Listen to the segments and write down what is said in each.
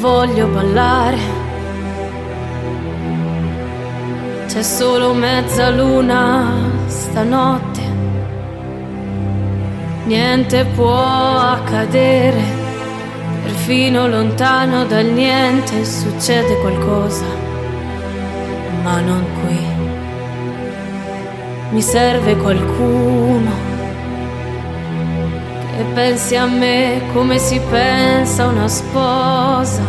voglio ballare. C'è solo mezzaluna stanotte, niente può accadere, perfino lontano dal niente succede qualcosa, ma non qui. Mi serve qualcuno che pensi a me come si pensa a una sposa.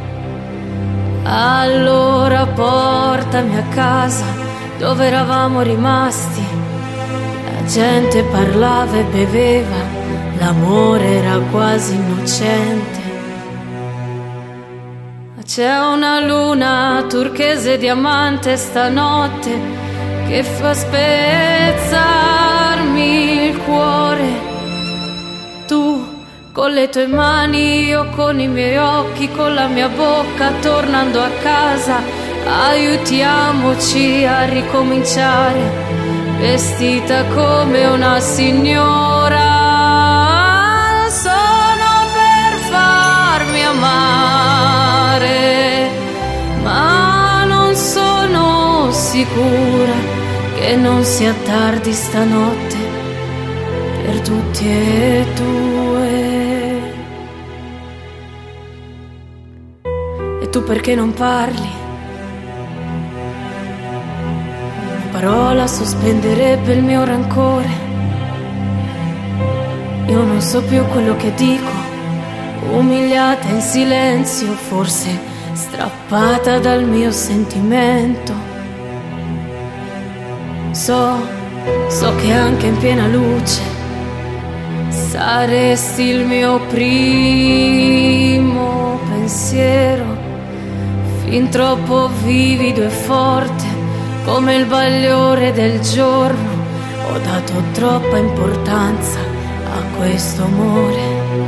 Allora portami a casa dove eravamo rimasti. La gente parlava e beveva, l'amore era quasi innocente. Ma c'è una luna turchese diamante stanotte che fa spezzarmi il cuore. Tu con le tue mani, io con i miei occhi, con la mia bocca, tornando a casa, aiutiamoci a ricominciare, vestita come una signora. Sono per farmi amare, ma non sono sicura che non sia tardi stanotte per tutti e due. E tu perché non parli? Una parola sospenderebbe il mio rancore. Io non so più quello che dico, umiliata in silenzio, forse strappata dal mio sentimento. So che anche in piena luce saresti il mio primo pensiero, fin troppo vivido e forte come il bagliore del giorno. Ho dato troppa importanza a questo amore.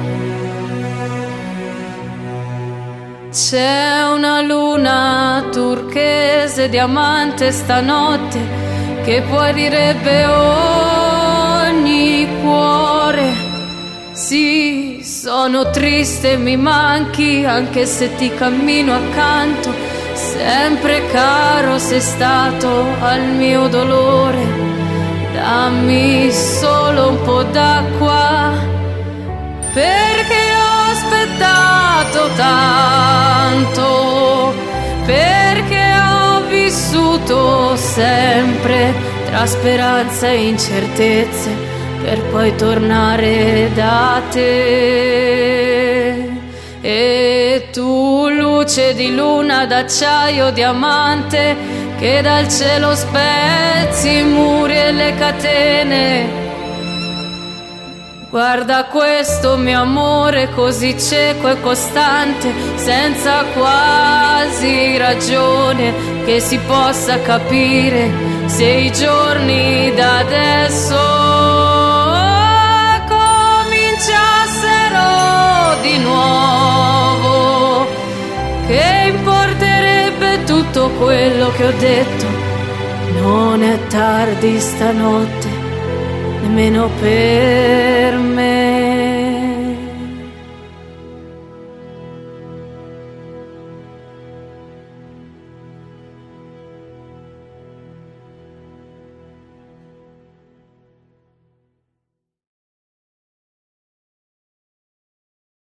C'è una luna turchese diamante stanotte che guarirebbe ogni cuore. Sì, sono triste e mi manchi, anche se ti cammino accanto. Sempre caro sei stato al mio dolore. Dammi solo un po' d'acqua, perché ho aspettato tanto, perché ho vissuto sempre tra speranza e incertezze, per poi tornare da te. E tu, luce di luna d'acciaio diamante, che dal cielo spezzi i muri e le catene. Guarda questo mio amore così cieco e costante, senza quasi ragione che si possa capire se i giorni da adesso di nuovo. Che importerebbe tutto quello che ho detto? Non è tardi stanotte, nemmeno per me.